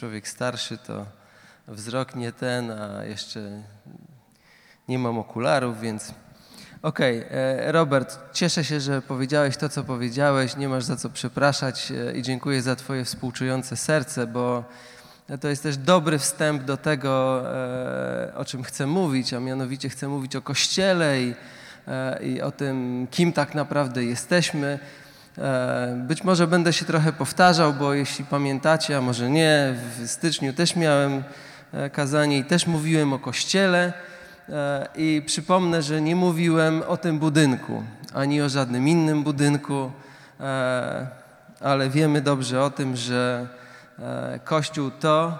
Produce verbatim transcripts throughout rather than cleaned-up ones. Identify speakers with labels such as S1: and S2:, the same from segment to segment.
S1: Człowiek starszy to wzrok nie ten, a jeszcze nie mam okularów, więc okej. Okay. Robert, cieszę się, że powiedziałeś to, co powiedziałeś. Nie masz za co przepraszać i dziękuję za twoje współczujące serce, bo to jest też dobry wstęp do tego, o czym chcę mówić, a mianowicie chcę mówić o Kościele i, i o tym, kim tak naprawdę jesteśmy. Być może będę się trochę powtarzał, bo jeśli pamiętacie, a może nie, w styczniu też miałem kazanie i też mówiłem o Kościele i przypomnę, że nie mówiłem o tym budynku, ani o żadnym innym budynku, ale wiemy dobrze o tym, że Kościół to,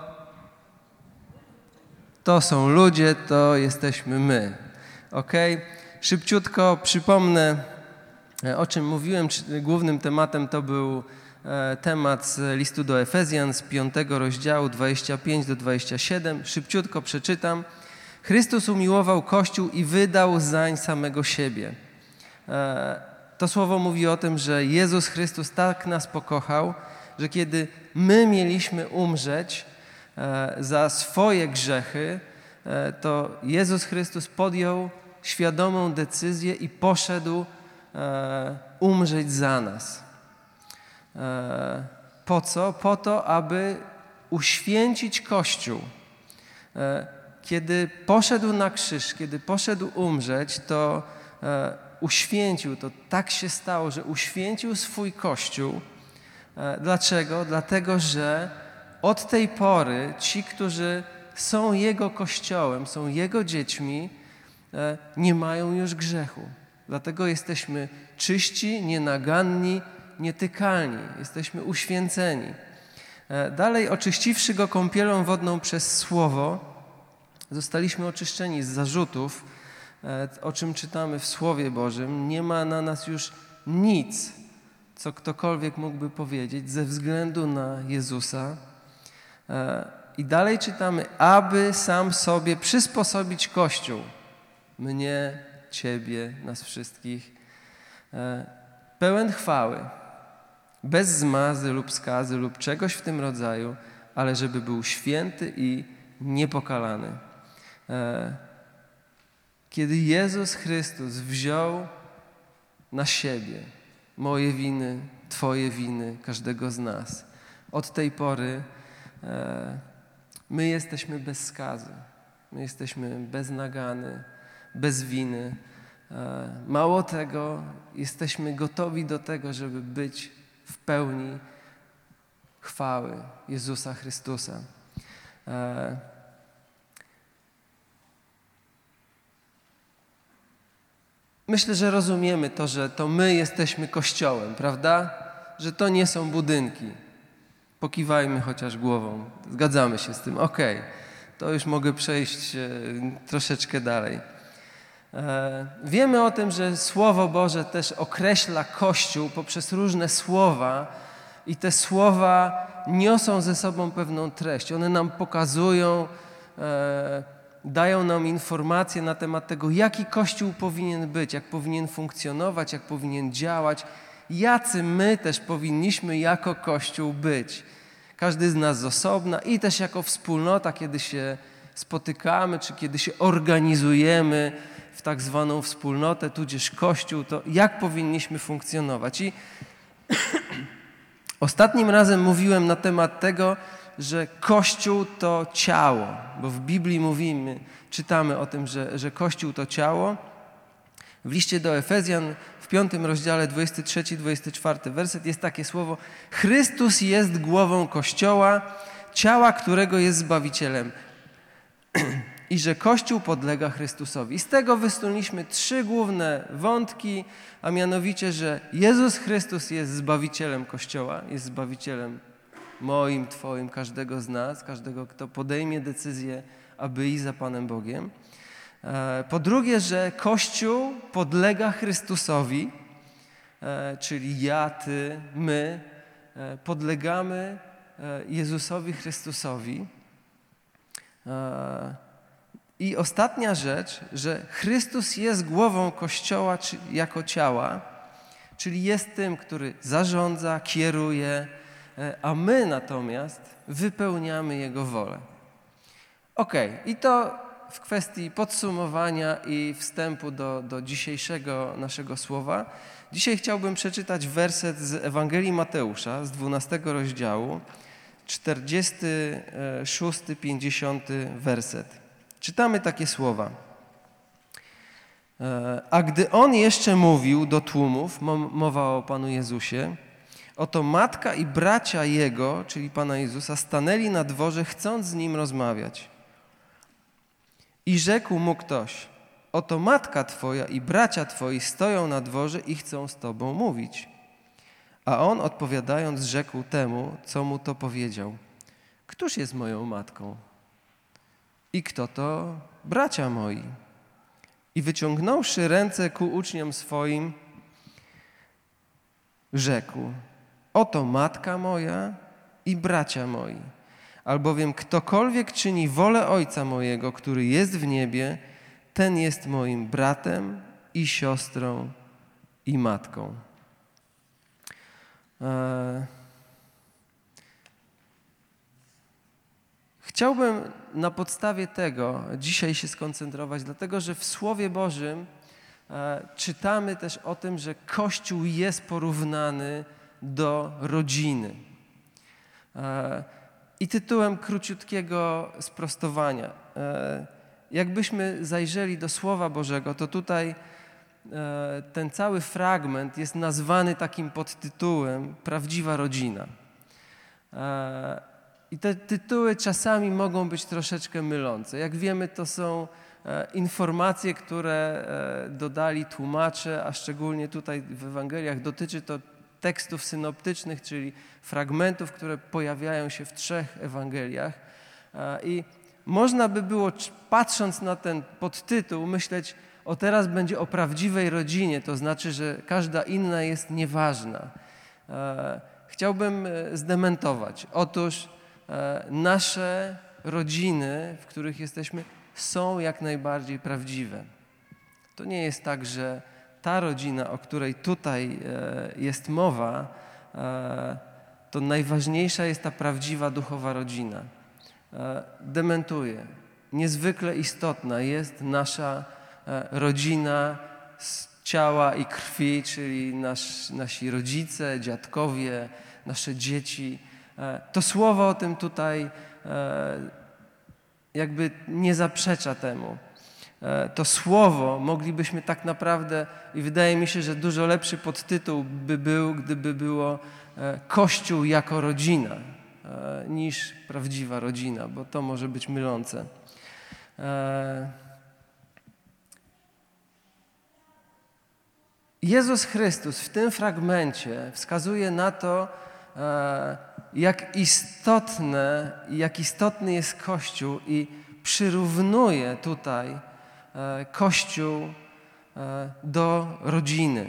S1: to są ludzie, to jesteśmy my. Ok? Szybciutko przypomnę, o czym mówiłem. Głównym tematem to był temat z listu do Efezjan z piątego rozdziału dwudziestego piątego do dwudziestego siódmego. Szybciutko przeczytam. Chrystus umiłował Kościół i wydał zań samego siebie. To słowo mówi o tym, że Jezus Chrystus tak nas pokochał, że kiedy my mieliśmy umrzeć za swoje grzechy, to Jezus Chrystus podjął świadomą decyzję i poszedł umrzeć za nas. Po co? Po to, aby uświęcić Kościół. Kiedy poszedł na krzyż, kiedy poszedł umrzeć, to uświęcił, to tak się stało, że uświęcił swój Kościół. Dlaczego? Dlatego, że od tej pory ci, którzy są Jego Kościołem, są Jego dziećmi, nie mają już grzechu. Dlatego jesteśmy czyści, nienaganni, nietykalni. Jesteśmy uświęceni. Dalej, oczyściwszy Go kąpielą wodną przez Słowo, zostaliśmy oczyszczeni z zarzutów, o czym czytamy w Słowie Bożym. Nie ma na nas już nic, co ktokolwiek mógłby powiedzieć ze względu na Jezusa. I dalej czytamy, aby sam sobie przysposobić Kościół. Mnie, Ciebie, nas wszystkich, pełen chwały, bez zmazy lub skazy lub czegoś w tym rodzaju, ale żeby był święty i niepokalany. Kiedy Jezus Chrystus wziął na siebie moje winy, Twoje winy, każdego z nas, od tej pory my jesteśmy bez skazy, my jesteśmy bez nagany, bez winy. Mało tego, jesteśmy gotowi do tego, żeby być w pełni chwały Jezusa Chrystusa. Myślę, że rozumiemy to, że to my jesteśmy Kościołem, prawda? Że to nie są budynki. Pokiwajmy chociaż głową. Zgadzamy się z tym. Okej, okay. To już mogę przejść troszeczkę dalej. Wiemy o tym, że Słowo Boże też określa Kościół poprzez różne słowa i te słowa niosą ze sobą pewną treść. One nam pokazują, e, dają nam informacje na temat tego, jaki Kościół powinien być, jak powinien funkcjonować, jak powinien działać, jacy my też powinniśmy jako Kościół być. Każdy z nas z osobna i też jako wspólnota, kiedy się spotykamy, czy kiedy się organizujemy w tak zwaną wspólnotę, tudzież Kościół, to jak powinniśmy funkcjonować. I ostatnim razem mówiłem na temat tego, że Kościół to ciało, bo w Biblii mówimy, czytamy o tym, że, że Kościół to ciało. W liście do Efezjan w piątym rozdziale dwudziesty trzeci dwudziesty czwarty werset jest takie słowo: Chrystus jest głową Kościoła, ciała, którego jest Zbawicielem. I że Kościół podlega Chrystusowi. I z tego wysnuliśmy trzy główne wątki, a mianowicie, że Jezus Chrystus jest Zbawicielem Kościoła, jest Zbawicielem moim, Twoim, każdego z nas, każdego, kto podejmie decyzję, aby iść za Panem Bogiem. Po drugie, że Kościół podlega Chrystusowi, czyli ja, Ty, my podlegamy Jezusowi Chrystusowi. I ostatnia rzecz, że Chrystus jest głową Kościoła jako ciała, czyli jest tym, który zarządza, kieruje, a my natomiast wypełniamy Jego wolę. Okej, i to w kwestii podsumowania i wstępu do, do dzisiejszego naszego słowa. Dzisiaj chciałbym przeczytać werset z Ewangelii Mateusza, z dwunastego rozdziału, czterdziesty szósty, pięćdziesiąty werset. Czytamy takie słowa. A gdy On jeszcze mówił do tłumów, mowa o Panu Jezusie, oto matka i bracia Jego, czyli Pana Jezusa, stanęli na dworze, chcąc z Nim rozmawiać. I rzekł mu ktoś, oto matka Twoja i bracia Twoi stoją na dworze i chcą z Tobą mówić. A on odpowiadając rzekł temu, co mu to powiedział. Któż jest moją matką? I kto to bracia moi? I wyciągnąwszy ręce ku uczniom swoim, rzekł, oto matka moja i bracia moi. Albowiem ktokolwiek czyni wolę Ojca mojego, który jest w niebie, ten jest moim bratem i siostrą i matką. Eee... Chciałbym na podstawie tego dzisiaj się skoncentrować, dlatego że w Słowie Bożym e, czytamy też o tym, że Kościół jest porównany do rodziny. E, I tytułem króciutkiego sprostowania. E, jakbyśmy zajrzeli do Słowa Bożego, to tutaj e, ten cały fragment jest nazwany takim podtytułem Prawdziwa rodzina. E, I te tytuły czasami mogą być troszeczkę mylące. Jak wiemy, to są e, informacje, które e, dodali tłumacze, a szczególnie tutaj w Ewangeliach dotyczy to tekstów synoptycznych, czyli fragmentów, które pojawiają się w trzech Ewangeliach. E, I można by było, patrząc na ten podtytuł, myśleć, o teraz będzie o prawdziwej rodzinie, to znaczy, że każda inna jest nieważna. E, chciałbym zdementować. Otóż nasze rodziny, w których jesteśmy, są jak najbardziej prawdziwe. To nie jest tak, że ta rodzina, o której tutaj jest mowa, to najważniejsza jest ta prawdziwa duchowa rodzina. Dementuję. Niezwykle istotna jest nasza rodzina z ciała i krwi, czyli nasz, nasi rodzice, dziadkowie, nasze dzieci. To słowo o tym tutaj jakby nie zaprzecza temu. To słowo moglibyśmy tak naprawdę, i wydaje mi się, że dużo lepszy podtytuł by był, gdyby było Kościół jako rodzina, niż prawdziwa rodzina, bo to może być mylące. Jezus Chrystus w tym fragmencie wskazuje na to, jak istotne, jak istotny jest Kościół i przyrównuje tutaj Kościół do rodziny.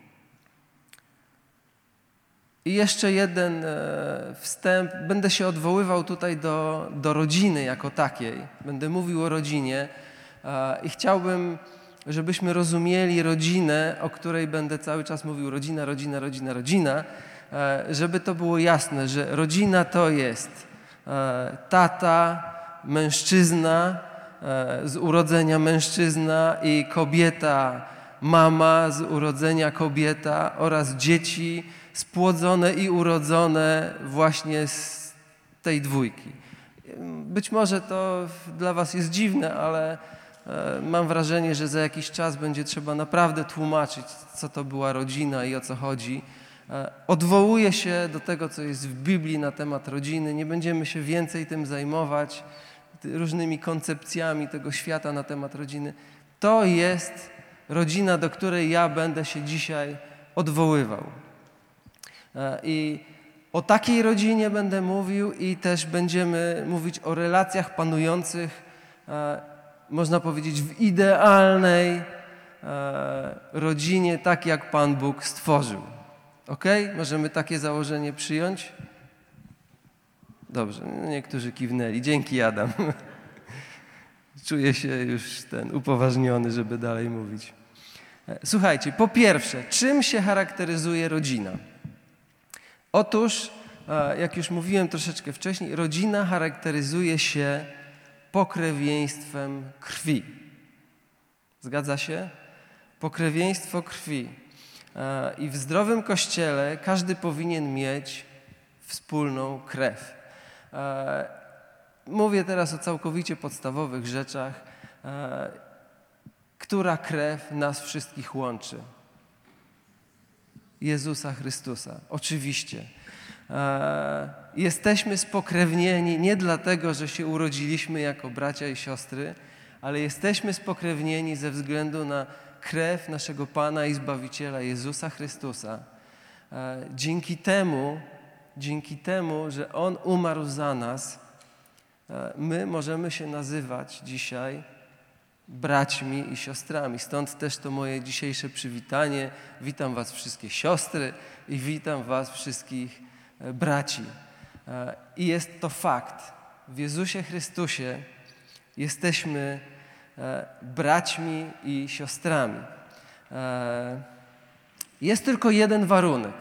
S1: I jeszcze jeden wstęp. Będę się odwoływał tutaj do, do rodziny jako takiej. Będę mówił o rodzinie i chciałbym, żebyśmy rozumieli rodzinę, o której będę cały czas mówił. Rodzina, rodzina, rodzina, rodzina. Żeby to było jasne, że rodzina to jest tata, mężczyzna, z urodzenia mężczyzna i kobieta, mama z urodzenia kobieta oraz dzieci spłodzone i urodzone właśnie z tej dwójki. Być może to dla was jest dziwne, ale mam wrażenie, że za jakiś czas będzie trzeba naprawdę tłumaczyć, co to była rodzina i o co chodzi. Odwołuję się do tego, co jest w Biblii na temat rodziny. Nie będziemy się więcej tym zajmować, różnymi koncepcjami tego świata na temat rodziny. To jest rodzina, do której ja będę się dzisiaj odwoływał. I o takiej rodzinie będę mówił i też będziemy mówić o relacjach panujących, można powiedzieć, w idealnej rodzinie, tak jak Pan Bóg stworzył. Okej? Okay? Możemy takie założenie przyjąć? Dobrze, niektórzy kiwnęli. Dzięki, Adam. Czuję się już ten upoważniony, żeby dalej mówić. Słuchajcie, po pierwsze, czym się charakteryzuje rodzina? Otóż jak już mówiłem troszeczkę wcześniej, rodzina charakteryzuje się pokrewieństwem krwi. Zgadza się? Pokrewieństwo krwi. I w zdrowym Kościele każdy powinien mieć wspólną krew. Mówię teraz o całkowicie podstawowych rzeczach. Która krew nas wszystkich łączy? Jezusa Chrystusa. Oczywiście. Jesteśmy spokrewnieni nie dlatego, że się urodziliśmy jako bracia i siostry, ale jesteśmy spokrewnieni ze względu na krew naszego Pana i Zbawiciela Jezusa Chrystusa. Dzięki temu, dzięki temu, że On umarł za nas, my możemy się nazywać dzisiaj braćmi i siostrami. Stąd też to moje dzisiejsze przywitanie. Witam was wszystkie siostry i witam was wszystkich braci. I jest to fakt. W Jezusie Chrystusie jesteśmy braćmi i siostrami. Jest tylko jeden warunek.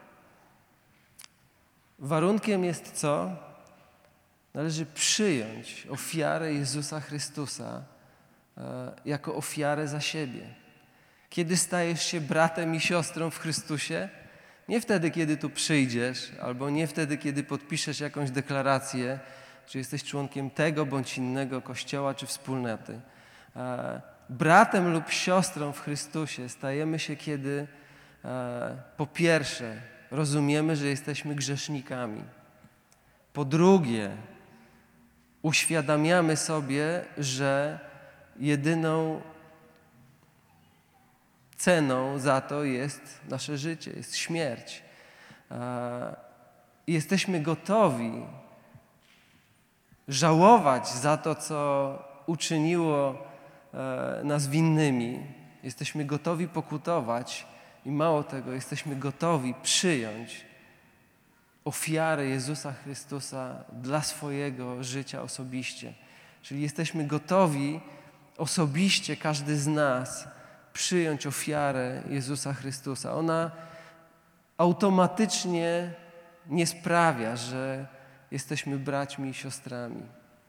S1: Warunkiem jest co? Należy przyjąć ofiarę Jezusa Chrystusa jako ofiarę za siebie. Kiedy stajesz się bratem i siostrą w Chrystusie? Nie wtedy, kiedy tu przyjdziesz, albo nie wtedy, kiedy podpiszesz jakąś deklarację, czy jesteś członkiem tego bądź innego kościoła czy wspólnoty. Bratem lub siostrą w Chrystusie stajemy się, kiedy po pierwsze rozumiemy, że jesteśmy grzesznikami. Po drugie, uświadamiamy sobie, że jedyną ceną za to jest nasze życie, jest śmierć. I jesteśmy gotowi żałować za to, co uczyniło nas winnymi. Jesteśmy gotowi pokutować i mało tego, jesteśmy gotowi przyjąć ofiarę Jezusa Chrystusa dla swojego życia osobiście. Czyli jesteśmy gotowi osobiście, każdy z nas, przyjąć ofiarę Jezusa Chrystusa. Ona automatycznie nie sprawia, że jesteśmy braćmi i siostrami.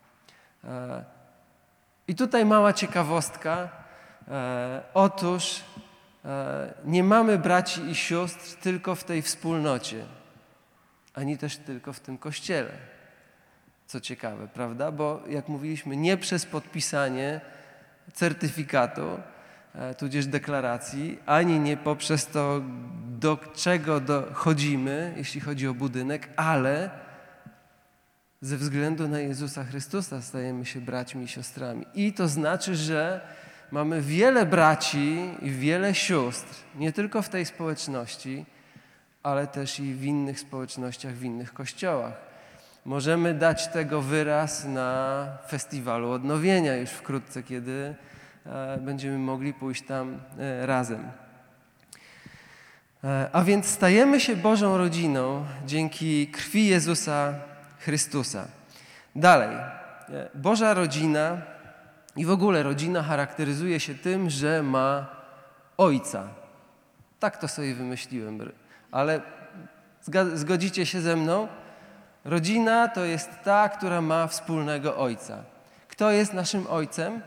S1: I tutaj mała ciekawostka. Otóż nie mamy braci i sióstr tylko w tej wspólnocie, ani też tylko w tym kościele. Co ciekawe, prawda? Bo jak mówiliśmy, nie przez podpisanie certyfikatu, tudzież deklaracji, ani nie poprzez to, do czego dochodzimy, jeśli chodzi o budynek, ale ze względu na Jezusa Chrystusa stajemy się braćmi i siostrami. I to znaczy, że mamy wiele braci i wiele sióstr, nie tylko w tej społeczności, ale też i w innych społecznościach, w innych kościołach. Możemy dać tego wyraz na Festiwalu Odnowienia już wkrótce, kiedy będziemy mogli pójść tam razem. A więc stajemy się Bożą rodziną dzięki krwi Jezusa Chrystusa. Dalej, Boża rodzina i w ogóle rodzina charakteryzuje się tym, że ma ojca. Tak to sobie wymyśliłem, ale zgodzicie się ze mną? Rodzina to jest ta, która ma wspólnego ojca. Kto jest naszym ojcem?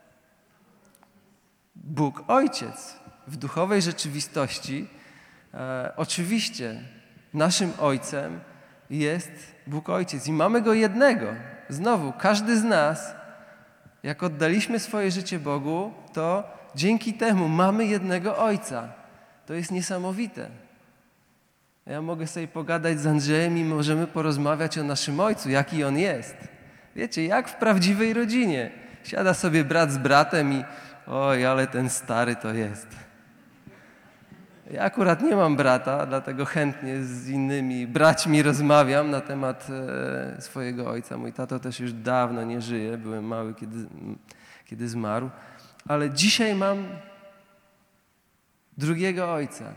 S1: Bóg Ojciec. W duchowej rzeczywistości e, oczywiście naszym Ojcem jest Bóg Ojciec i mamy Go jednego. Znowu, każdy z nas, jak oddaliśmy swoje życie Bogu, to dzięki temu mamy jednego Ojca. To jest niesamowite. Ja mogę sobie pogadać z Andrzejem i możemy porozmawiać o naszym Ojcu, jaki On jest. Wiecie, jak w prawdziwej rodzinie. Siada sobie brat z bratem i oj, ale ten stary to jest. Ja akurat nie mam brata, dlatego chętnie z innymi braćmi rozmawiam na temat e, swojego ojca. Mój tato też już dawno nie żyje, byłem mały, kiedy, kiedy zmarł. Ale dzisiaj mam drugiego ojca,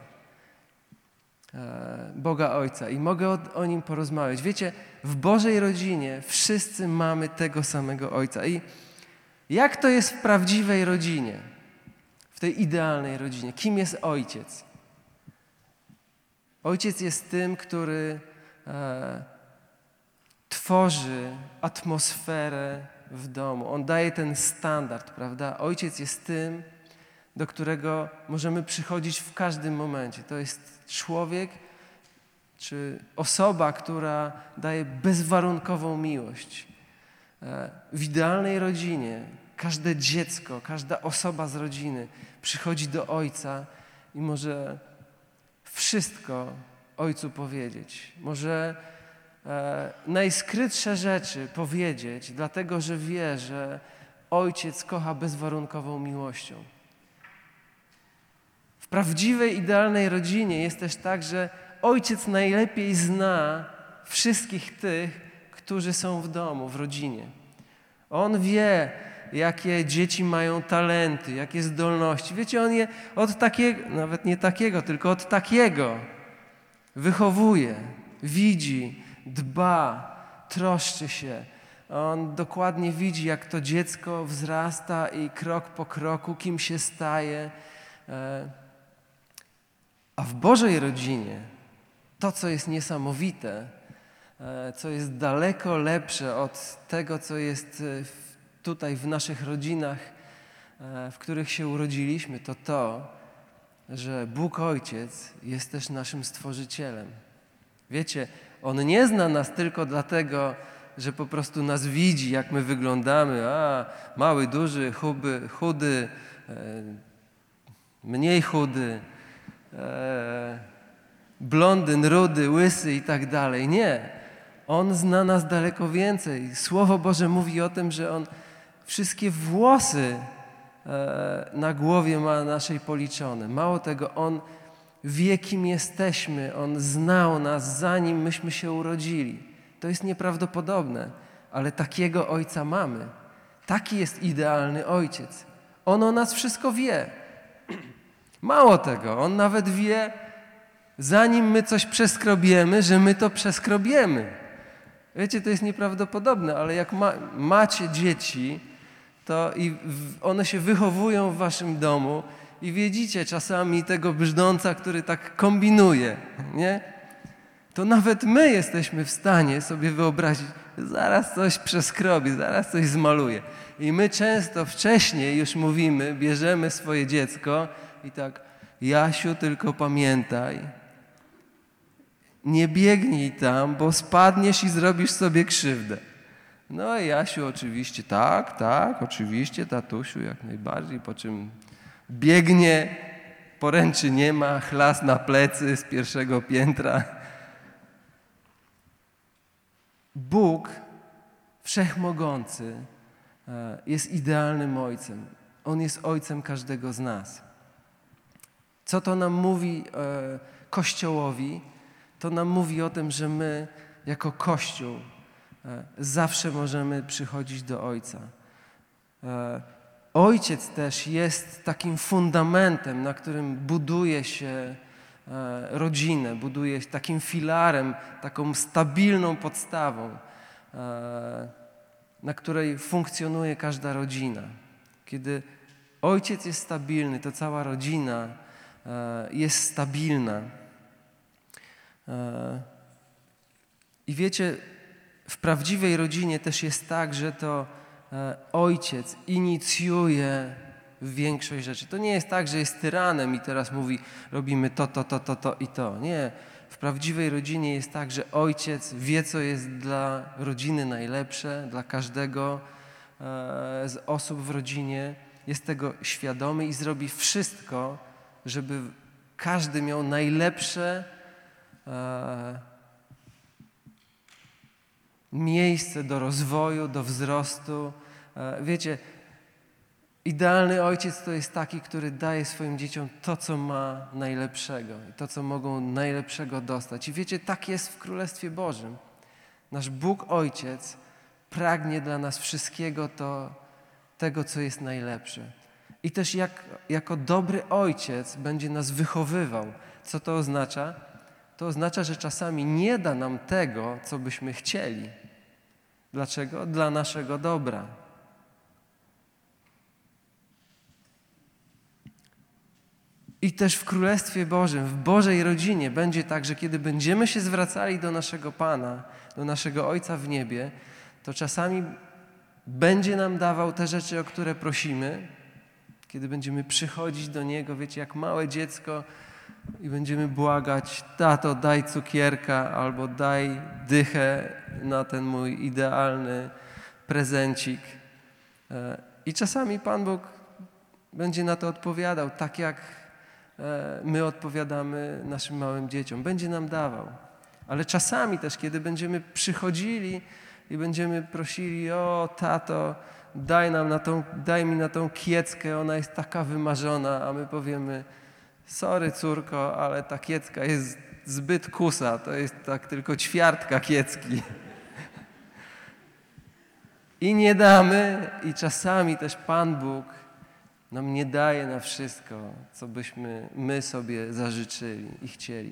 S1: e, Boga Ojca i mogę o, o Nim porozmawiać. Wiecie, w Bożej rodzinie wszyscy mamy tego samego Ojca. I jak to jest w prawdziwej rodzinie, w tej idealnej rodzinie? Kim jest ojciec? Ojciec jest tym, który e, tworzy atmosferę w domu. On daje ten standard, prawda? Ojciec jest tym, do którego możemy przychodzić w każdym momencie. To jest człowiek czy osoba, która daje bezwarunkową miłość. W idealnej rodzinie każde dziecko, każda osoba z rodziny przychodzi do ojca i może wszystko ojcu powiedzieć. Może e, najskrytsze rzeczy powiedzieć, dlatego że wie, że ojciec kocha bezwarunkową miłością. W prawdziwej, idealnej rodzinie jest też tak, że ojciec najlepiej zna wszystkich tych, którzy są w domu, w rodzinie. On wie, jakie dzieci mają talenty, jakie zdolności. Wiecie, on je od takiego, nawet nie takiego, tylko od takiego wychowuje, widzi, dba, troszczy się. On dokładnie widzi, jak to dziecko wzrasta i krok po kroku, kim się staje. A w Bożej rodzinie to, co jest niesamowite, co jest daleko lepsze od tego, co jest tutaj w naszych rodzinach, w których się urodziliśmy, to to, że Bóg Ojciec jest też naszym Stworzycielem. Wiecie, On nie zna nas tylko dlatego, że po prostu nas widzi, jak my wyglądamy. A, mały, duży, chudy, chudy mniej chudy, e, blondyn, rudy, łysy i tak dalej. Nie. On zna nas daleko więcej. Słowo Boże mówi o tym, że On wszystkie włosy e, na głowie ma naszej policzone. Mało tego, On wie, kim jesteśmy. On znał nas, zanim myśmy się urodzili. To jest nieprawdopodobne, ale takiego Ojca mamy. Taki jest idealny Ojciec. On o nas wszystko wie. Mało tego, On nawet wie, zanim my coś przeskrobiemy, że my to przeskrobiemy. Wiecie, to jest nieprawdopodobne, ale jak ma, macie dzieci, to i w, one się wychowują w waszym domu i widzicie czasami tego brzdąca, który tak kombinuje, nie? To nawet my jesteśmy w stanie sobie wyobrazić, zaraz coś przeskrobi, zaraz coś zmaluje. I my często wcześniej już mówimy, bierzemy swoje dziecko i tak, Jasiu, tylko pamiętaj, nie biegnij tam, bo spadniesz i zrobisz sobie krzywdę. No i Jasiu oczywiście, tak, tak, oczywiście, tatusiu, jak najbardziej, po czym biegnie, poręczy nie ma, chlas na plecy z pierwszego piętra. Bóg, Wszechmogący, jest idealnym Ojcem. On jest Ojcem każdego z nas. Co to nam mówi e, Kościołowi? To nam mówi o tym, że my jako Kościół e, zawsze możemy przychodzić do Ojca. E, Ojciec też jest takim fundamentem, na którym buduje się e, rodzinę, buduje się takim filarem, taką stabilną podstawą, e, na której funkcjonuje każda rodzina. Kiedy Ojciec jest stabilny, to cała rodzina jest stabilna. I wiecie, w prawdziwej rodzinie też jest tak, że to ojciec inicjuje większość rzeczy. To nie jest tak, że jest tyranem i teraz mówi, robimy to, to, to, to, to i to. Nie. W prawdziwej rodzinie jest tak, że ojciec wie, co jest dla rodziny najlepsze, dla każdego z osób w rodzinie. Jest tego świadomy i zrobi wszystko, żeby każdy miał najlepsze e, miejsce do rozwoju, do wzrostu. E, wiecie, idealny ojciec to jest taki, który daje swoim dzieciom to, co ma najlepszego i to, co mogą najlepszego dostać. I wiecie, tak jest w Królestwie Bożym. Nasz Bóg Ojciec pragnie dla nas wszystkiego to, tego, co jest najlepsze. I też jak, jako dobry ojciec będzie nas wychowywał. Co to oznacza? To oznacza, że czasami nie da nam tego, co byśmy chcieli. Dlaczego? Dla naszego dobra. I też w Królestwie Bożym, w Bożej rodzinie będzie tak, że kiedy będziemy się zwracali do naszego Pana, do naszego Ojca w niebie, to czasami będzie nam dawał te rzeczy, o które prosimy, kiedy będziemy przychodzić do Niego, wiecie, jak małe dziecko i będziemy błagać: tato, daj cukierka, albo daj dychę na ten mój idealny prezencik. I czasami Pan Bóg będzie na to odpowiadał, tak jak my odpowiadamy naszym małym dzieciom. Będzie nam dawał. Ale czasami też, kiedy będziemy przychodzili i będziemy prosili: o tato, daj nam na tą, daj mi na tą kieckę, ona jest taka wymarzona, a my powiemy: sorry córko, ale ta kiecka jest zbyt kusa, to jest tak tylko ćwiartka kiecki. I nie damy, i czasami też Pan Bóg nam nie daje na wszystko, co byśmy my sobie zażyczyli i chcieli.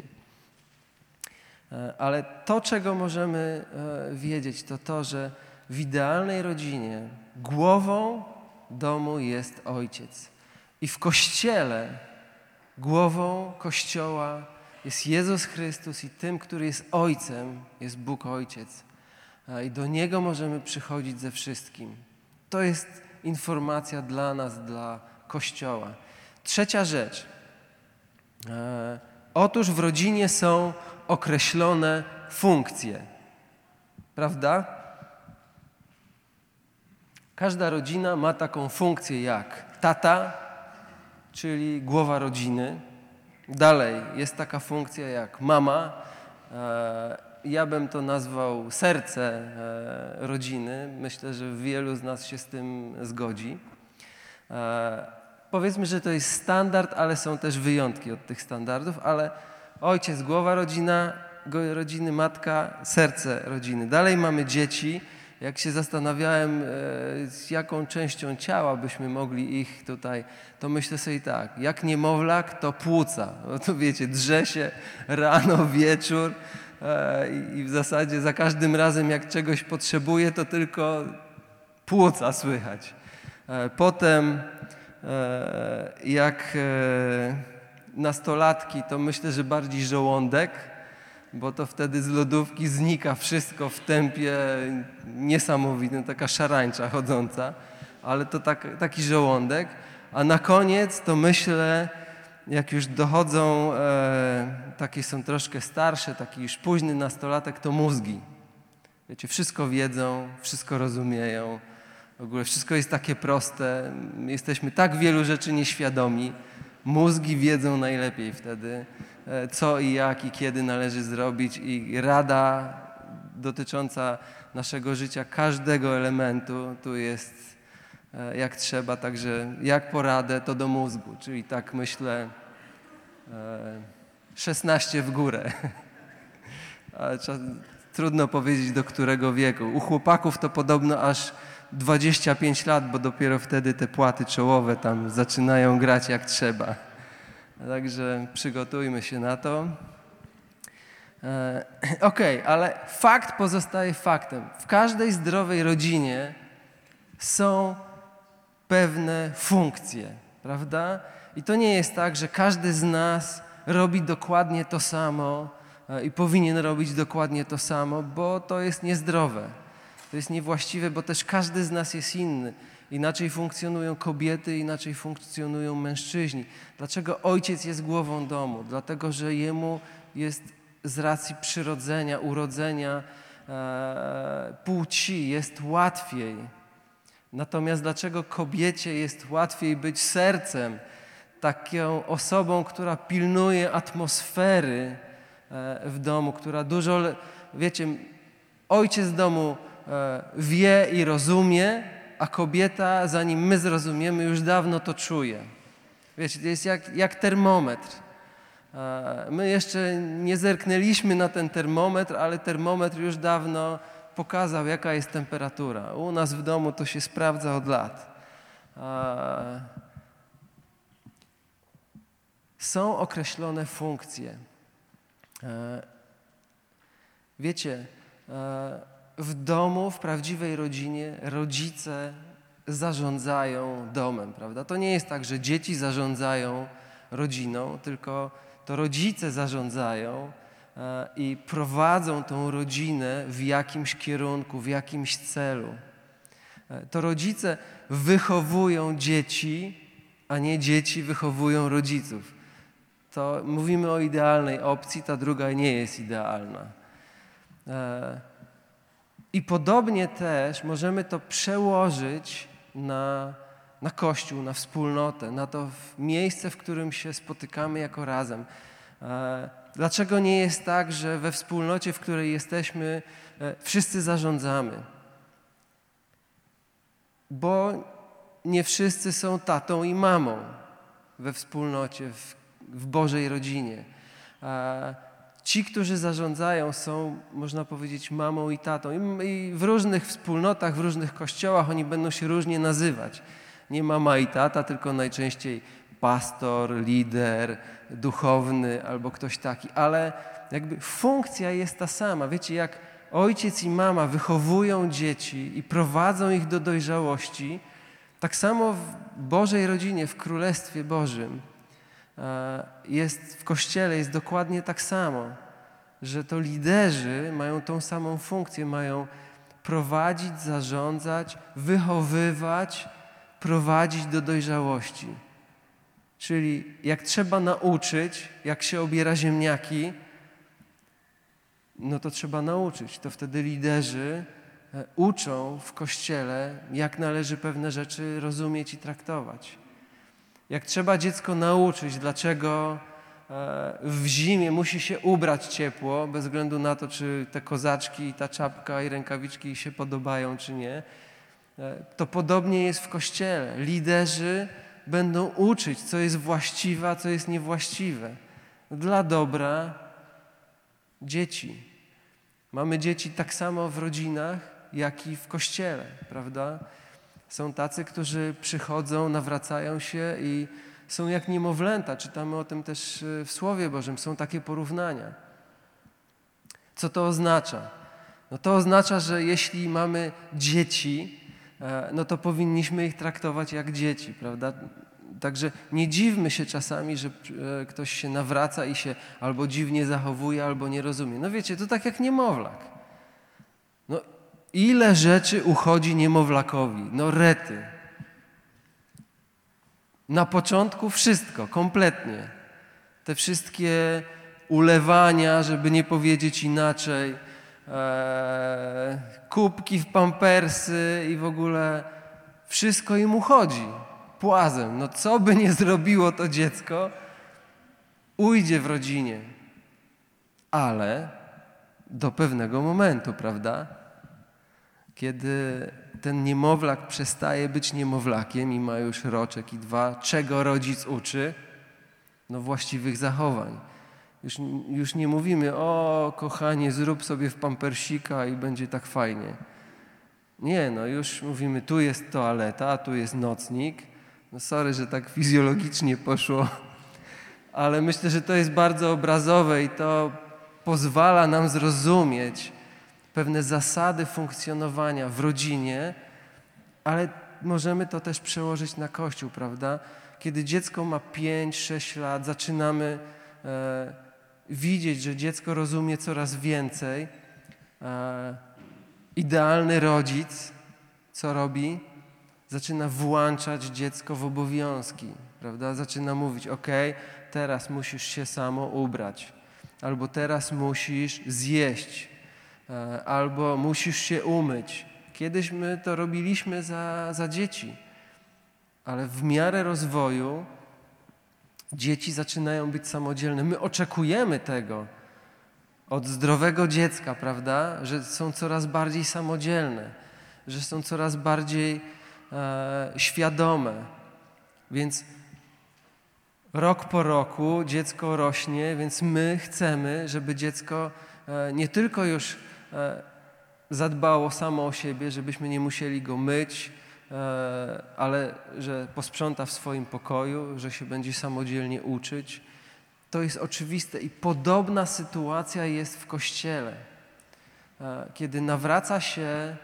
S1: Ale to, czego możemy wiedzieć, to to, że w idealnej rodzinie głową domu jest Ojciec. I w Kościele głową Kościoła jest Jezus Chrystus i tym, który jest Ojcem, jest Bóg Ojciec. I do Niego możemy przychodzić ze wszystkim. To jest informacja dla nas, dla Kościoła. Trzecia rzecz. E, otóż w rodzinie są określone funkcje. Prawda? Każda rodzina ma taką funkcję jak tata, czyli głowa rodziny. Dalej jest taka funkcja jak mama. E, ja bym to nazwał serce e, rodziny. Myślę, że wielu z nas się z tym zgodzi. E, powiedzmy, że to jest standard, ale są też wyjątki od tych standardów, ale ojciec, głowa rodzina, rodziny, matka, serce rodziny. Dalej mamy dzieci. Jak się zastanawiałem, e, z jaką częścią ciała byśmy mogli ich tutaj, to myślę sobie tak: jak niemowlak, to płuca. No to wiecie, drze się rano, wieczór e, i w zasadzie za każdym razem, jak czegoś potrzebuje, to tylko płuca słychać. E, potem e, jak e, nastolatki, to myślę, że bardziej żołądek, bo to wtedy z lodówki znika wszystko w tempie niesamowitym, taka szarańcza chodząca, ale to tak, taki żołądek. A na koniec to myślę, jak już dochodzą, e, takie są troszkę starsze, taki już późny nastolatek, to mózgi. Wiecie, wszystko wiedzą, wszystko rozumieją, w ogóle wszystko jest takie proste, jesteśmy tak wielu rzeczy nieświadomi. Mózgi wiedzą najlepiej wtedy, co i jak i kiedy należy zrobić, i rada dotycząca naszego życia, każdego elementu tu jest jak trzeba, także jak poradę, to do mózgu, czyli tak myślę szesnaście w górę. Ale trudno powiedzieć, do którego wieku. U chłopaków to podobno aż dwadzieścia pięć lat, bo dopiero wtedy te płaty czołowe tam zaczynają grać jak trzeba. Także przygotujmy się na to. E, Okej, okay, ale fakt pozostaje faktem. W każdej zdrowej rodzinie są pewne funkcje, prawda? I to nie jest tak, że każdy z nas robi dokładnie to samo e, i powinien robić dokładnie to samo, bo to jest niezdrowe. To jest niewłaściwe, bo też każdy z nas jest inny. Inaczej funkcjonują kobiety, inaczej funkcjonują mężczyźni. Dlaczego ojciec jest głową domu? Dlatego, że jemu jest z racji przyrodzenia, urodzenia, e, płci jest łatwiej. Natomiast dlaczego kobiecie jest łatwiej być sercem, taką osobą, która pilnuje atmosfery e, w domu, która dużo, wiecie, ojciec domu e, wie i rozumie, a kobieta, zanim my zrozumiemy, już dawno to czuje. Wiecie, to jest jak, jak termometr. My jeszcze nie zerknęliśmy na ten termometr, ale termometr już dawno pokazał, jaka jest temperatura. U nas w domu to się sprawdza od lat. Są określone funkcje. Wiecie, w domu, w prawdziwej rodzinie rodzice zarządzają domem, prawda? To nie jest tak, że dzieci zarządzają rodziną, tylko to rodzice zarządzają i prowadzą tą rodzinę w jakimś kierunku, w jakimś celu. To rodzice wychowują dzieci, a nie dzieci wychowują rodziców. To mówimy o idealnej opcji, ta druga nie jest idealna. I podobnie też możemy to przełożyć na, na Kościół, na wspólnotę, na to miejsce, w którym się spotykamy jako razem. Dlaczego nie jest tak, że we wspólnocie, w której jesteśmy, wszyscy zarządzamy? Bo nie wszyscy są tatą i mamą we wspólnocie, w, w Bożej rodzinie. Ci, którzy zarządzają, są, można powiedzieć, mamą i tatą. I, I w różnych wspólnotach, w różnych kościołach oni będą się różnie nazywać. Nie mama i tata, tylko najczęściej pastor, lider, duchowny albo ktoś taki. Ale jakby funkcja jest ta sama. Wiecie, jak ojciec i mama wychowują dzieci i prowadzą ich do dojrzałości, tak samo w Bożej rodzinie, w Królestwie Bożym, jest w Kościele jest dokładnie tak samo, że to liderzy mają tą samą funkcję, mają prowadzić, zarządzać, wychowywać, prowadzić do dojrzałości. Czyli jak trzeba nauczyć, jak się obiera ziemniaki, no to trzeba nauczyć. To wtedy liderzy uczą w Kościele, jak należy pewne rzeczy rozumieć i traktować. Jak trzeba dziecko nauczyć, dlaczego w zimie musi się ubrać ciepło, bez względu na to, czy te kozaczki, ta czapka i rękawiczki się podobają, czy nie, to podobnie jest w Kościele. Liderzy będą uczyć, co jest właściwe, a co jest niewłaściwe. Dla dobra dzieci. Mamy dzieci tak samo w rodzinach, jak i w Kościele, prawda? Są tacy, którzy przychodzą, nawracają się i są jak niemowlęta. Czytamy o tym też w Słowie Bożym. Są takie porównania. Co to oznacza? No to oznacza, że jeśli mamy dzieci, no to powinniśmy ich traktować jak dzieci, prawda? Także nie dziwmy się czasami, że ktoś się nawraca i się albo dziwnie zachowuje, albo nie rozumie. No wiecie, to tak jak niemowlak. No ile rzeczy uchodzi niemowlakowi? No rety. Na początku wszystko, kompletnie. Te wszystkie ulewania, żeby nie powiedzieć inaczej, e, kubki w pampersy i w ogóle wszystko im uchodzi płazem. No co by nie zrobiło to dziecko, ujdzie w rodzinie. Ale do pewnego momentu, prawda? Kiedy ten niemowlak przestaje być niemowlakiem i ma już roczek i dwa, czego rodzic uczy? No właściwych zachowań. Już, już nie mówimy, o kochanie, zrób sobie w pampersika i będzie tak fajnie. Nie, no już mówimy, tu jest toaleta, a tu jest nocnik. No sorry, że tak fizjologicznie poszło, ale myślę, że to jest bardzo obrazowe i to pozwala nam zrozumieć pewne zasady funkcjonowania w rodzinie, ale możemy to też przełożyć na Kościół, prawda? Kiedy dziecko ma pięć, sześć lat, zaczynamy e, widzieć, że dziecko rozumie coraz więcej. E, idealny rodzic co robi? Zaczyna włączać dziecko w obowiązki, prawda? Zaczyna mówić, ok, teraz musisz się samo ubrać, albo teraz musisz zjeść, albo musisz się umyć. Kiedyś my to robiliśmy za, za dzieci, ale w miarę rozwoju dzieci zaczynają być samodzielne. My oczekujemy tego od zdrowego dziecka, prawda, że są coraz bardziej samodzielne, że są coraz bardziej e, świadome. Więc rok po roku dziecko rośnie, więc my chcemy, żeby dziecko e, nie tylko już e, zadbało samo o siebie, żebyśmy nie musieli go myć, e, ale że posprząta w swoim pokoju, że się będzie samodzielnie uczyć. To jest oczywiste i podobna sytuacja jest w Kościele. E, kiedy nawraca się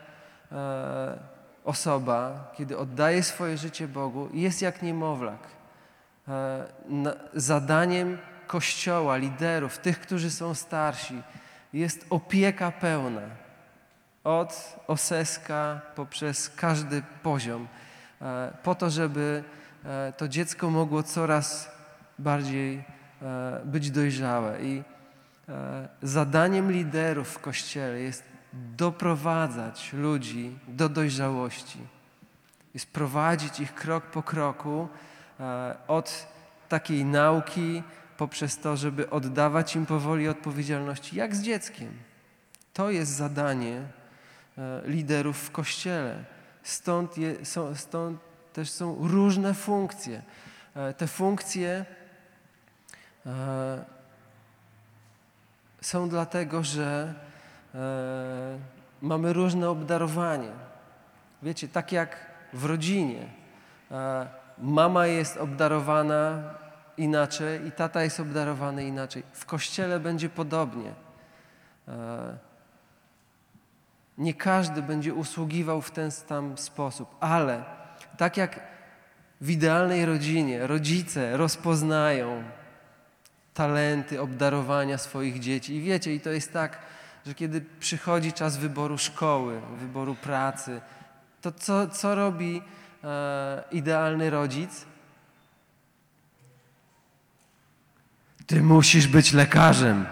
S1: e, osoba, kiedy oddaje swoje życie Bogu, jest jak niemowlak. zadaniem Kościoła, liderów, tych, którzy są starsi, jest opieka pełna. Od oseska poprzez każdy poziom. Po to, żeby to dziecko mogło coraz bardziej być dojrzałe. I zadaniem liderów w Kościele jest doprowadzać ludzi do dojrzałości. Jest prowadzić ich krok po kroku od takiej nauki poprzez to, żeby oddawać im powoli odpowiedzialności, jak z dzieckiem. To jest zadanie liderów w Kościele. Stąd, je, są, stąd też są różne funkcje. Te funkcje e, są dlatego, że e, mamy różne obdarowanie. Wiecie, tak jak w rodzinie. E, mama jest obdarowana inaczej i tata jest obdarowany inaczej. W Kościele będzie podobnie. E, nie każdy będzie usługiwał w ten sam sposób, ale tak jak w idealnej rodzinie rodzice rozpoznają talenty obdarowania swoich dzieci. I wiecie, i to jest tak, że kiedy przychodzi czas wyboru szkoły, wyboru pracy, to co, co robi e, idealny rodzic? Ty musisz być lekarzem.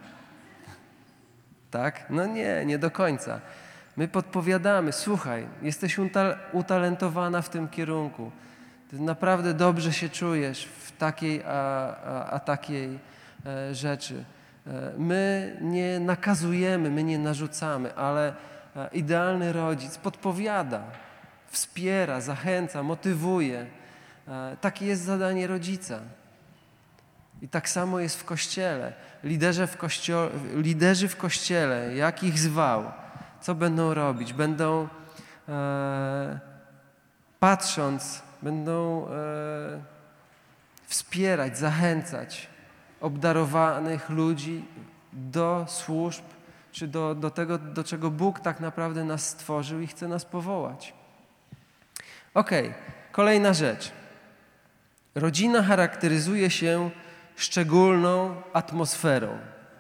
S1: Tak? No nie, nie do końca. My podpowiadamy, słuchaj, jesteś utalentowana w tym kierunku. Ty naprawdę dobrze się czujesz w takiej, a, a, a takiej e, rzeczy. E, my nie nakazujemy, my nie narzucamy, ale e, idealny rodzic podpowiada, wspiera, zachęca, motywuje. E, takie jest zadanie rodzica. I tak samo jest w Kościele. Liderzy w, kościo- liderzy w Kościele, jak ich zwał, co będą robić? Będą e, patrząc, będą e, wspierać, zachęcać obdarowanych ludzi do służb, czy do, do tego, do czego Bóg tak naprawdę nas stworzył i chce nas powołać. Okej, kolejna rzecz. Rodzina charakteryzuje się szczególną atmosferą.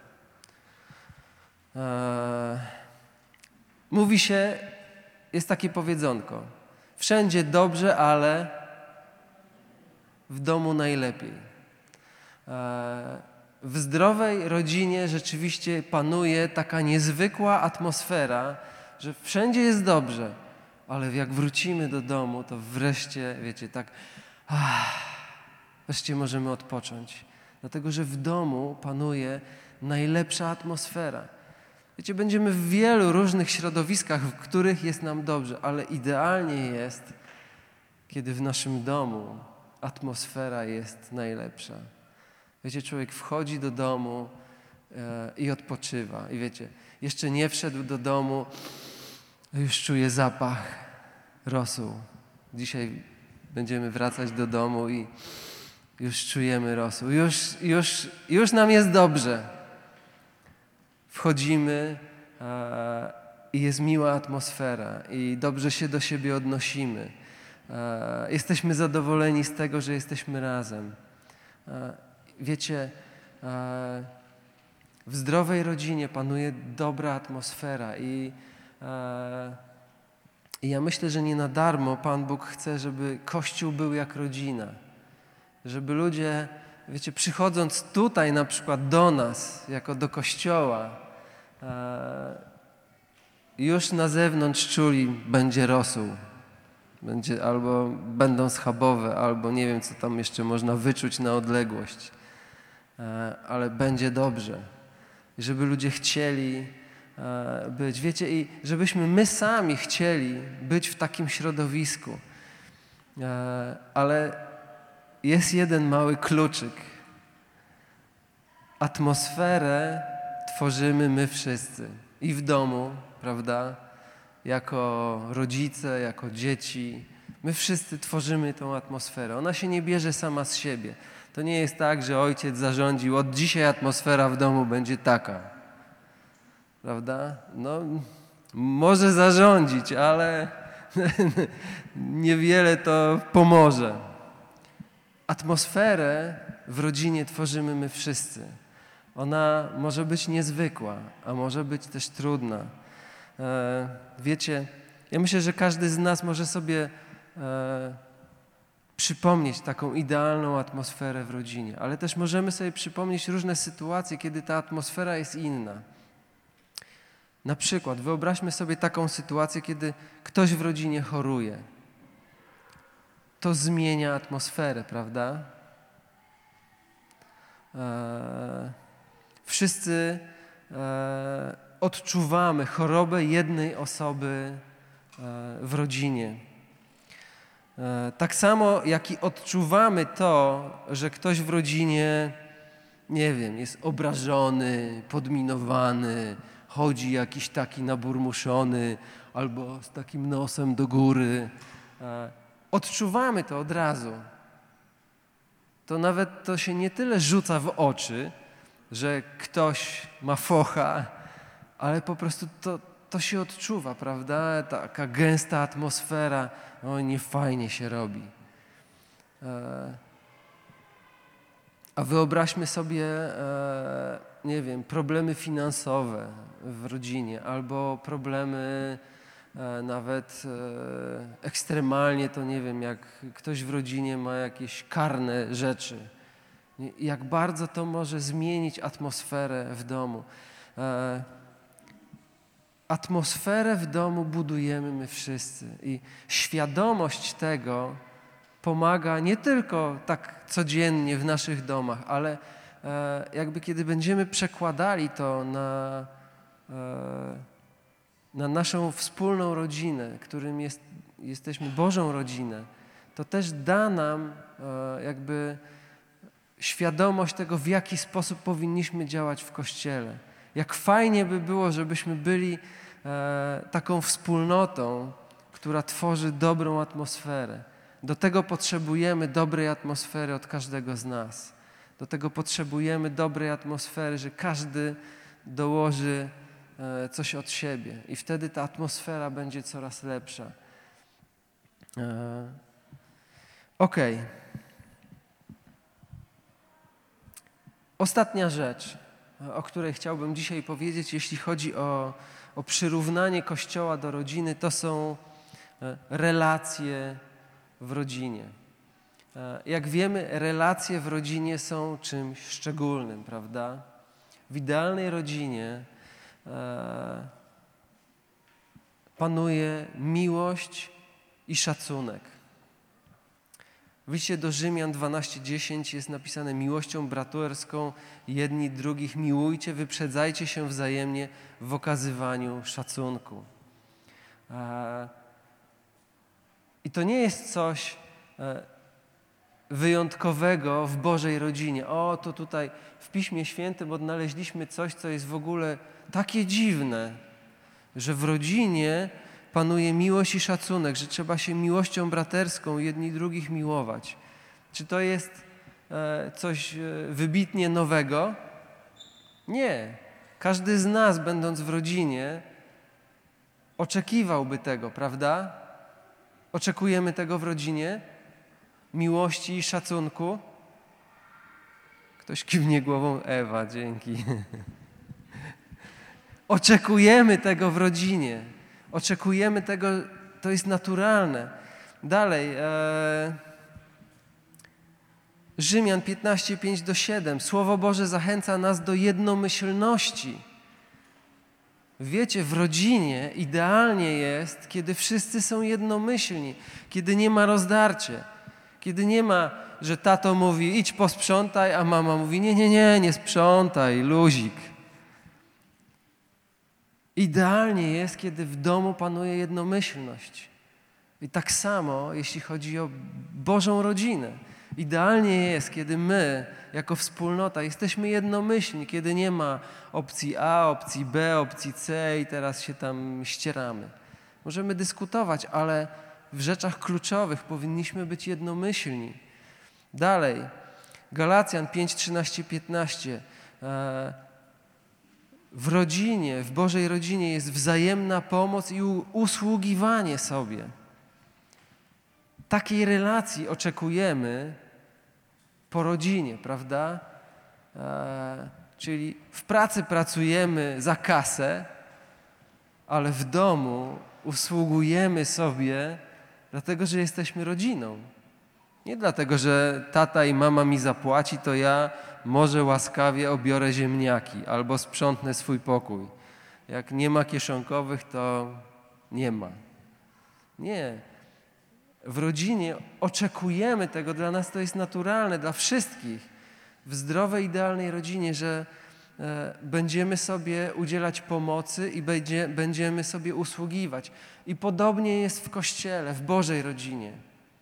S1: Eee, mówi się, jest takie powiedzonko, wszędzie dobrze, ale w domu najlepiej. Eee, w zdrowej rodzinie rzeczywiście panuje taka niezwykła atmosfera, że wszędzie jest dobrze, ale jak wrócimy do domu, to wreszcie, wiecie, tak, ah, wreszcie możemy odpocząć. Dlatego, że w domu panuje najlepsza atmosfera. Wiecie, będziemy w wielu różnych środowiskach, w których jest nam dobrze, ale idealnie jest, kiedy w naszym domu atmosfera jest najlepsza. Wiecie, człowiek wchodzi do domu e, i odpoczywa. I wiecie, jeszcze nie wszedł do domu, już czuje zapach rosół. Dzisiaj będziemy wracać do domu i już czujemy rosół. Już, już, już nam jest dobrze. Wchodzimy e, i jest miła atmosfera i dobrze się do siebie odnosimy. E, jesteśmy zadowoleni z tego, że jesteśmy razem. E, wiecie, e, w zdrowej rodzinie panuje dobra atmosfera i, e, i ja myślę, że nie na darmo Pan Bóg chce, żeby Kościół był jak rodzina. Żeby ludzie, wiecie, przychodząc tutaj na przykład do nas, jako do Kościoła, e, już na zewnątrz czuli, będzie rosół, będzie, albo będą schabowe, albo nie wiem, co tam jeszcze można wyczuć na odległość, e, ale będzie dobrze. I żeby ludzie chcieli e, być, wiecie, i żebyśmy my sami chcieli być w takim środowisku, e, ale jest jeden mały kluczyk. Atmosferę tworzymy my wszyscy. I w domu, prawda? Jako rodzice, jako dzieci. My wszyscy tworzymy tą atmosferę. Ona się nie bierze sama z siebie. To nie jest tak, że ojciec zarządził, od dzisiaj atmosfera w domu będzie taka. Prawda? No, może zarządzić, ale niewiele to pomoże. atmosferę w rodzinie tworzymy my wszyscy. Ona może być niezwykła, a może być też trudna. E, wiecie, ja myślę, że każdy z nas może sobie e, przypomnieć taką idealną atmosferę w rodzinie, ale też możemy sobie przypomnieć różne sytuacje, kiedy ta atmosfera jest inna. Na przykład wyobraźmy sobie taką sytuację, kiedy ktoś w rodzinie choruje. To zmienia atmosferę, prawda? E, wszyscy e, odczuwamy chorobę jednej osoby e, w rodzinie. E, tak samo jak i odczuwamy to, że ktoś w rodzinie, nie wiem, jest obrażony, podminowany, chodzi jakiś taki naburmuszony albo z takim nosem do góry. E, odczuwamy to od razu. To nawet to się nie tyle rzuca w oczy, że ktoś ma focha, ale po prostu to, to się odczuwa, prawda? Taka gęsta atmosfera, o niefajnie się robi. E, a wyobraźmy sobie, e, nie wiem, problemy finansowe w rodzinie albo problemy e, nawet e, ekstremalnie, to nie wiem, jak ktoś w rodzinie ma jakieś karne rzeczy. Jak bardzo to może zmienić atmosferę w domu. E, atmosferę w domu budujemy my wszyscy i świadomość tego pomaga nie tylko tak codziennie w naszych domach, ale e, jakby kiedy będziemy przekładali to na, e, na naszą wspólną rodzinę, którym jest, jesteśmy Bożą rodzinę, to też da nam e, jakby świadomość tego, w jaki sposób powinniśmy działać w Kościele. Jak fajnie by było, żebyśmy byli e, taką wspólnotą, która tworzy dobrą atmosferę. Do tego potrzebujemy dobrej atmosfery od każdego z nas. Do tego potrzebujemy dobrej atmosfery, że każdy dołoży e, coś od siebie i wtedy ta atmosfera będzie coraz lepsza. E, Okej. Okay. Ostatnia rzecz, o której chciałbym dzisiaj powiedzieć, jeśli chodzi o, o przyrównanie Kościoła do rodziny, to są relacje w rodzinie. Jak wiemy, relacje w rodzinie są czymś szczególnym, prawda? W idealnej rodzinie e, panuje miłość i szacunek. W liście do Rzymian dwanaście dziesięć jest napisane: miłością braterską jedni drugich miłujcie, wyprzedzajcie się wzajemnie w okazywaniu szacunku. E, I to nie jest coś e, wyjątkowego w Bożej rodzinie. O, to tutaj w Piśmie Świętym odnaleźliśmy coś, co jest w ogóle takie dziwne, że w rodzinie panuje miłość i szacunek, że trzeba się miłością braterską jedni drugich miłować. Czy to jest e, coś e, wybitnie nowego? Nie. Każdy z nas, będąc w rodzinie, oczekiwałby tego, prawda? Oczekujemy tego w rodzinie? Miłości i szacunku? Ktoś kiwnie głową. Ewa, dzięki. Oczekujemy tego w rodzinie. Oczekujemy tego, to jest naturalne. Dalej, e, Rzymian piętnaście, pięć do siedem. Słowo Boże zachęca nas do jednomyślności. Wiecie, w rodzinie idealnie jest, kiedy wszyscy są jednomyślni, kiedy nie ma rozdarcie, kiedy nie ma, że tato mówi idź posprzątaj, a mama mówi nie, nie, nie, nie sprzątaj, luzik. Idealnie jest, kiedy w domu panuje jednomyślność. I tak samo, jeśli chodzi o Bożą rodzinę. Idealnie jest, kiedy my, jako wspólnota, jesteśmy jednomyślni, kiedy nie ma opcji A, opcji B, opcji C i teraz się tam ścieramy. Możemy dyskutować, ale w rzeczach kluczowych powinniśmy być jednomyślni. Dalej, Galacjan pięć, trzynaście, piętnaście. W rodzinie, w Bożej rodzinie jest wzajemna pomoc i usługiwanie sobie. Takiej relacji oczekujemy po rodzinie, prawda? E, czyli w pracy pracujemy za kasę, ale w domu usługujemy sobie dlatego, że jesteśmy rodziną. Nie dlatego, że tata i mama mi zapłaci, to ja może łaskawie obiorę ziemniaki albo sprzątnę swój pokój. Jak nie ma kieszonkowych, to nie ma. Nie. W rodzinie oczekujemy tego, dla nas to jest naturalne, dla wszystkich. W zdrowej, idealnej rodzinie, że e, będziemy sobie udzielać pomocy i będzie, będziemy sobie usługiwać. I podobnie jest w Kościele, w Bożej rodzinie.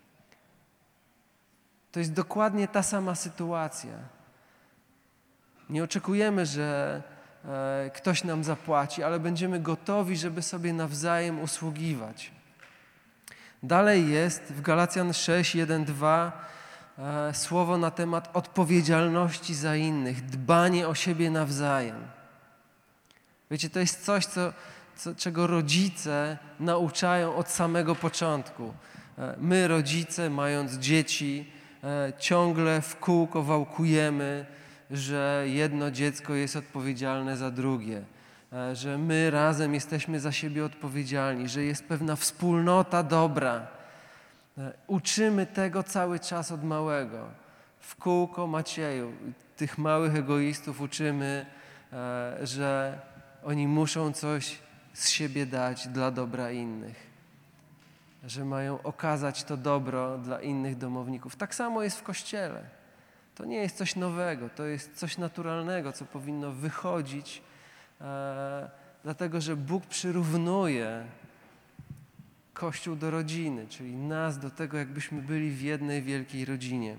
S1: To jest dokładnie ta sama sytuacja. Nie oczekujemy, że e, ktoś nam zapłaci, ale będziemy gotowi, żeby sobie nawzajem usługiwać. Dalej jest w Galacjan sześć, jeden, dwa e, słowo na temat odpowiedzialności za innych, dbanie o siebie nawzajem. Wiecie, to jest coś, co, co, czego rodzice nauczają od samego początku. E, my, rodzice, mając dzieci, e, ciągle w kółko wałkujemy, że jedno dziecko jest odpowiedzialne za drugie, że my razem jesteśmy za siebie odpowiedzialni, że jest pewna wspólnota dobra. Uczymy tego cały czas od małego. W kółko Macieju, tych małych egoistów uczymy, że oni muszą coś z siebie dać dla dobra innych. Że mają okazać to dobro dla innych domowników. Tak samo jest w Kościele. To nie jest coś nowego, to jest coś naturalnego, co powinno wychodzić, e, dlatego że Bóg przyrównuje Kościół do rodziny, czyli nas do tego, jakbyśmy byli w jednej wielkiej rodzinie.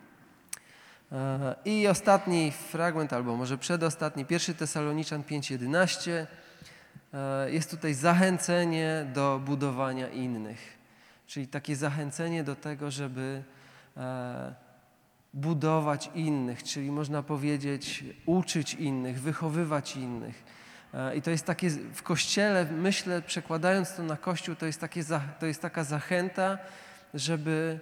S1: E, I ostatni fragment, albo może przedostatni, pierwszy Tesaloniczan pięć jedenaście, e, jest tutaj zachęcenie do budowania innych, czyli takie zachęcenie do tego, żeby e, budować innych, czyli można powiedzieć uczyć innych, wychowywać innych. I to jest takie w Kościele, myślę, przekładając to na Kościół, to jest, takie, to jest taka zachęta, żeby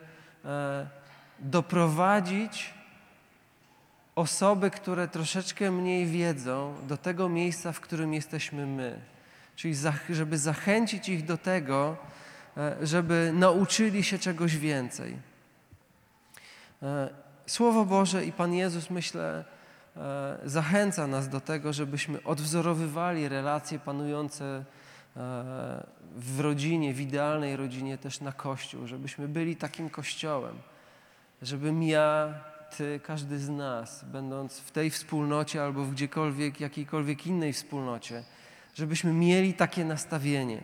S1: doprowadzić osoby, które troszeczkę mniej wiedzą, do tego miejsca, w którym jesteśmy my. Czyli żeby zachęcić ich do tego, żeby nauczyli się czegoś więcej. Słowo Boże i Pan Jezus, myślę, zachęca nas do tego, żebyśmy odwzorowywali relacje panujące w rodzinie, w idealnej rodzinie też na Kościół, żebyśmy byli takim Kościołem, żebym ja, Ty, każdy z nas, będąc w tej wspólnocie albo w gdziekolwiek, jakiejkolwiek innej wspólnocie, żebyśmy mieli takie nastawienie.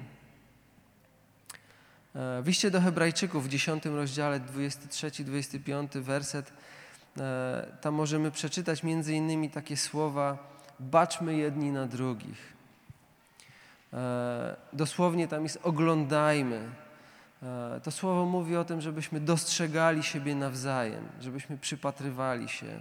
S1: W liście do Hebrajczyków w dziesiątym rozdziale, dwudziesty trzeci, dwudziesty piąty werset, tam możemy przeczytać między innymi takie słowa: baczmy jedni na drugich. Dosłownie tam jest oglądajmy. To słowo mówi o tym, żebyśmy dostrzegali siebie nawzajem, żebyśmy przypatrywali się.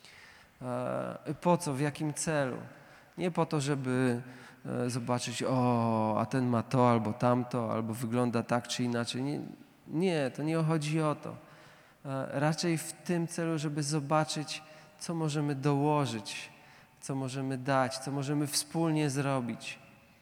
S1: Po co, w jakim celu? Nie po to, żeby zobaczyć, o, a ten ma to albo tamto, albo wygląda tak czy inaczej. Nie, nie, to nie chodzi o to. Raczej w tym celu, żeby zobaczyć, co możemy dołożyć, co możemy dać, co możemy wspólnie zrobić.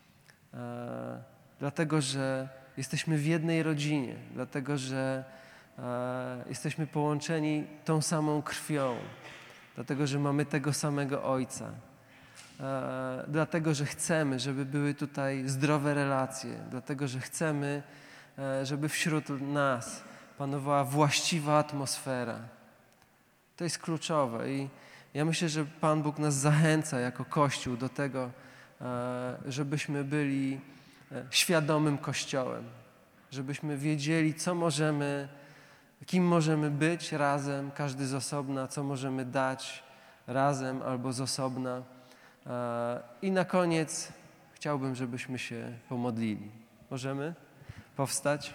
S1: Dlatego, że jesteśmy w jednej rodzinie, dlatego, że jesteśmy połączeni tą samą krwią, dlatego, że mamy tego samego Ojca. Dlatego, że chcemy, żeby były tutaj zdrowe relacje, dlatego, że chcemy, żeby wśród nas panowała właściwa atmosfera. To jest kluczowe i ja myślę, że Pan Bóg nas zachęca jako Kościół do tego, żebyśmy byli świadomym Kościołem, żebyśmy wiedzieli, co możemy, kim możemy być razem, każdy z osobna, co możemy dać razem albo z osobna. I na koniec chciałbym, żebyśmy się pomodlili. Możemy powstać?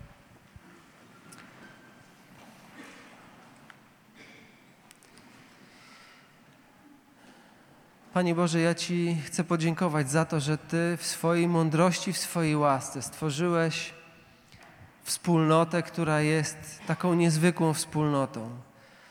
S1: Panie Boże, ja Ci chcę podziękować za to, że Ty w swojej mądrości, w swojej łasce stworzyłeś wspólnotę, która jest taką niezwykłą wspólnotą.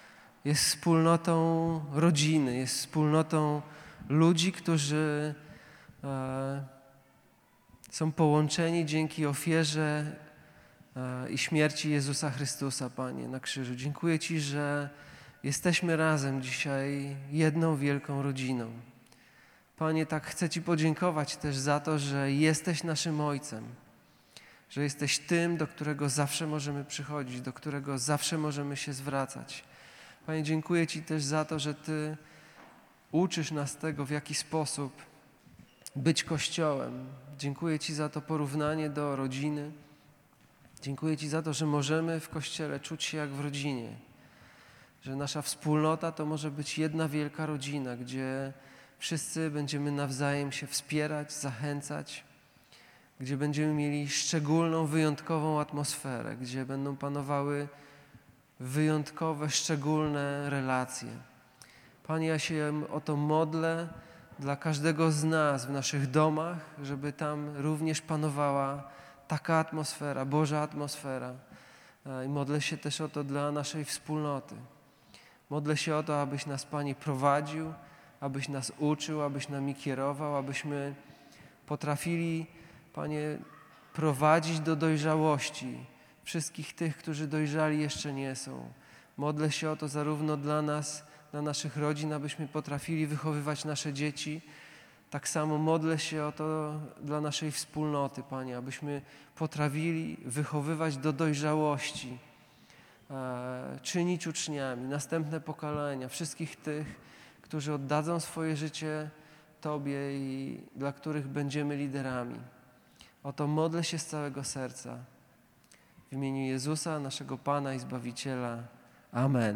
S1: jest wspólnotą rodziny, jest wspólnotą ludzi, którzy e, są połączeni dzięki ofierze e, i śmierci Jezusa Chrystusa, Panie, na krzyżu. Dziękuję Ci, że jesteśmy razem dzisiaj jedną wielką rodziną. Panie, tak chcę Ci podziękować też za to, że jesteś naszym Ojcem, że jesteś tym, do którego zawsze możemy przychodzić, do którego zawsze możemy się zwracać. Panie, dziękuję Ci też za to, że Ty uczysz nas tego, w jaki sposób być Kościołem. Dziękuję Ci za to porównanie do rodziny. Dziękuję Ci za to, że możemy w Kościele czuć się jak w rodzinie, że nasza wspólnota to może być jedna wielka rodzina, gdzie wszyscy będziemy nawzajem się wspierać, zachęcać, gdzie będziemy mieli szczególną, wyjątkową atmosferę, gdzie będą panowały wyjątkowe, szczególne relacje. Panie, ja się o to modlę dla każdego z nas w naszych domach, żeby tam również panowała taka atmosfera, Boża atmosfera. I modlę się też o to dla naszej wspólnoty. Modlę się o to, abyś nas, Panie, prowadził, abyś nas uczył, abyś nami kierował, abyśmy potrafili, Panie, prowadzić do dojrzałości wszystkich tych, którzy dojrzali jeszcze nie są. Modlę się o to zarówno dla nas, dla naszych rodzin, abyśmy potrafili wychowywać nasze dzieci. Tak samo modlę się o to dla naszej wspólnoty, Panie, abyśmy potrafili wychowywać do dojrzałości, e, czynić uczniami następne pokolenia, wszystkich tych, którzy oddadzą swoje życie Tobie i dla których będziemy liderami. O to modlę się z całego serca. W imieniu Jezusa, naszego Pana i Zbawiciela. Amen.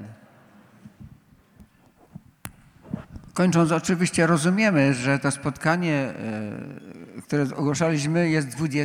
S2: Kończąc, oczywiście rozumiemy, że to spotkanie, które ogłaszaliśmy, jest dwudziestym.